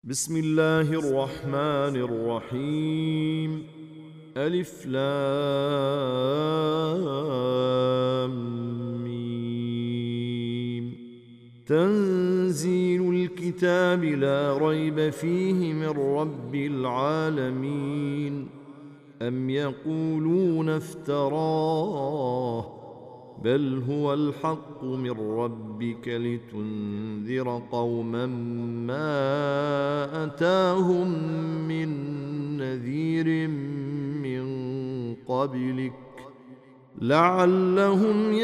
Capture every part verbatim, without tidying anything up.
بسم الله الرحمن الرحيم. ألف لام ميم. تنزيل الكتاب لا ريب فيه من رب العالمين. أم يقولون افتراه بل هو الحق من ربك لتنذر قوما ما أتاهم من نذير من قبلك لعلهم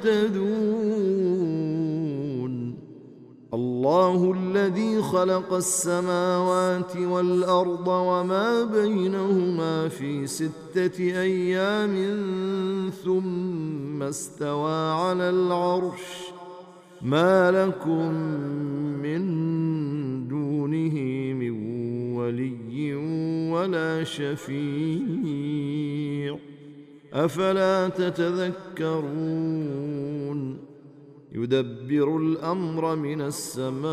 يهتدون. الله الذي خلق السماوات والأرض وما بينهما في ستة أيام ثم استوى على العرش ما لكم من دونه من ولي ولا شفيع أفلا تتذكرون. يدبر الأمر من السماء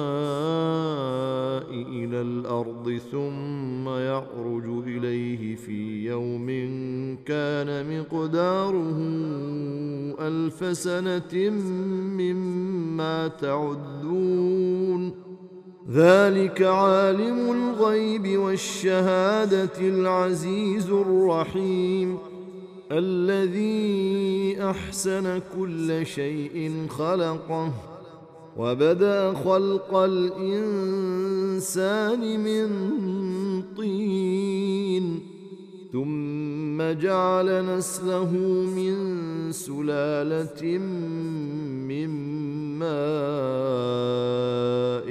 إلى الأرض ثم يعرج إليه في يوم كان مقداره ألف سنة مما تعدون. ذلك عالم الغيب والشهادة العزيز الرحيم الذي أحسن كل شيء خلقه وبدأ خلق الإنسان من طين ثم جعل نسله من سلالة من ماء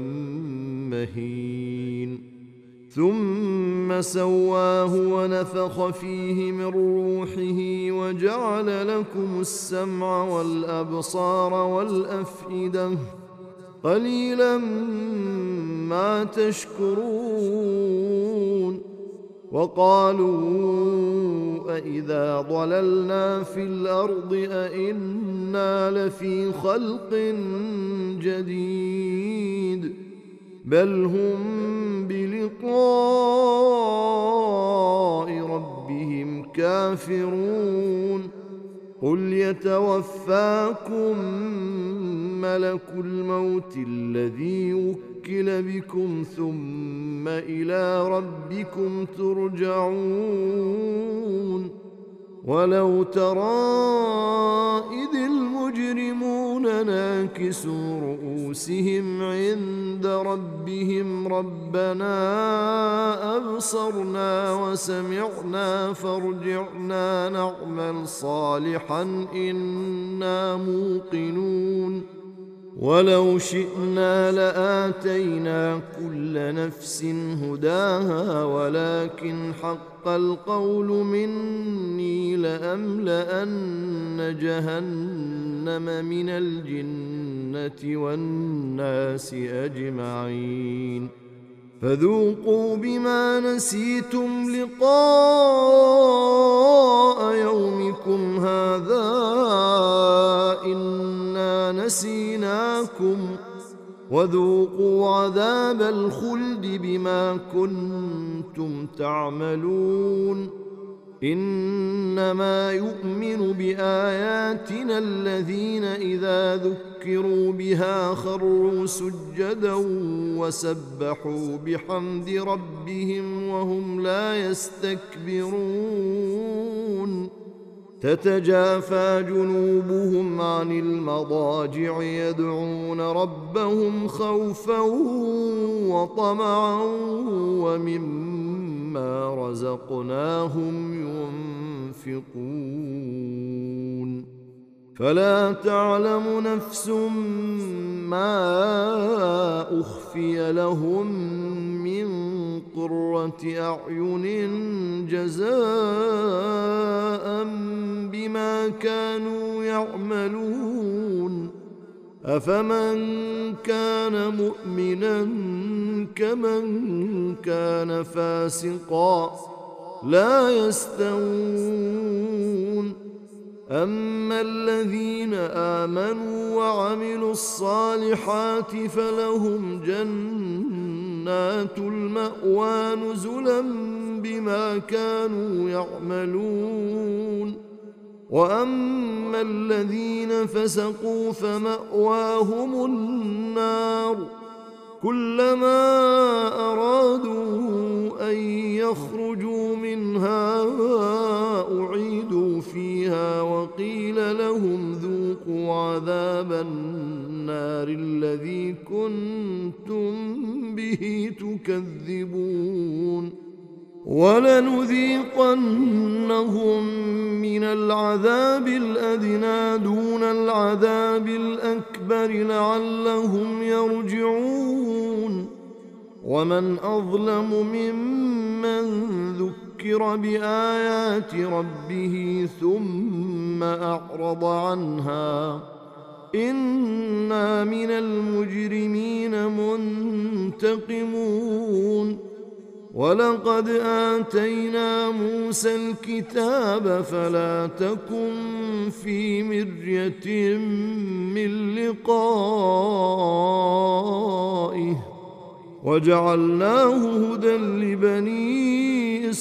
مهين ثم سواه ونفخ فيه من روحه وجعل لكم السمع والأبصار والأفئدة قليلا ما تشكرون. وقالوا أإذا ضللنا في الأرض أإنا لفي خلق جديد بل هم بلقاء ربهم كافرون. قل يتوفاكم ملك الموت الذي وكل بكم ثم إلى ربكم ترجعون. ولو ترى إذ المجرمون ناكسوا رؤوسهم عند ربهم ربنا أبصرنا وسمعنا فارجعنا نعمل صالحا إنا موقنون. ولو شئنا لآتينا كل نفس هداها ولكن حق القول مني لأملأن جهنم من الجنة والناس أجمعين. فذوقوا بما نسيتم لقاء يومكم هذا إنا نسيناكم وذوقوا عذاب الخلد بما كنتم تعملون. إنما يؤمن بآياتنا الذين إذا ذكروا بها خروا سجدا وسبحوا بحمد ربهم وهم لا يستكبرون. تتجافى جنوبهم عن المضاجع يدعون ربهم خوفا وطمعا ومما رزقناهم ينفقون. فلا تعلم نفس ما أخفي لهم من قرة أعين جزاء بما كانوا يعملون. أفمن كان مؤمنا كمن كان فاسقا لا يستوون. أما الذين آمنوا وعملوا الصالحات فلهم جنات جنات المأوى نزلا بما كانوا يعملون وأما الذين فسقوا فمأواهم النار كلما أرادوا أن يخرجوا منها أعيدوا فيها وقيل لهم ذوقوا عذاب النار الذي كنتم به تكذبون ولنذيقنهم من العذاب الأدنى دون العذاب الأكبر لعلهم يرجعون ومن أظلم ممن ذكر بآيات ربه ثم أعرض عنها إنا من المجرمين منتقمون ولقد آتينا موسى الكتاب فلا تكن في مرية من لقائه وجعلناه هدى لبني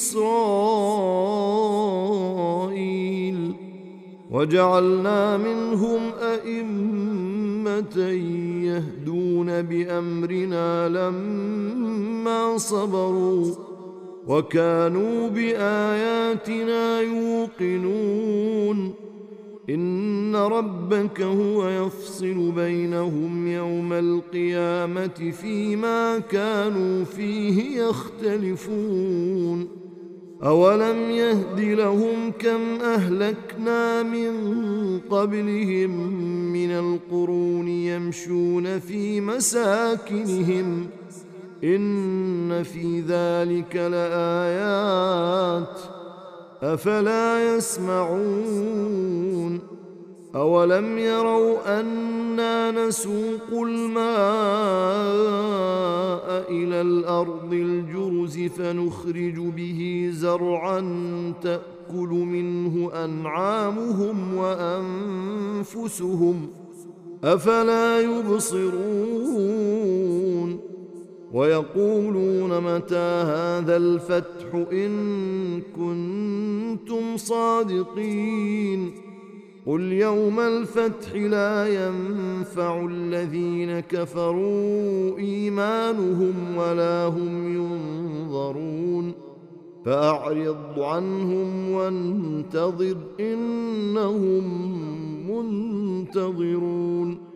إسرائيل وجعلنا منهم أئمة يهدون بأمرنا لما صبروا وكانوا بآياتنا يوقنون إن ربك هو يفصل بينهم يوم القيامة فيما كانوا فيه يختلفون أولم يهد لهم كم أهلكنا من قبلهم من القرون يمشون في مساكنهم إن في ذلك لآيات أفلا يسمعون أولم يروا أنا نسوق الماء إلى الأرض الجرز فنخرج به زرعا تأكل منه أنعامهم وأنفسهم أفلا يبصرون ويقولون متى هذا الفتح إن كنتم صادقين قل يوم الفتح لا ينفع الذين كفروا إيمانهم ولا هم ينظرون فأعرض عنهم وانتظر إنهم منتظرون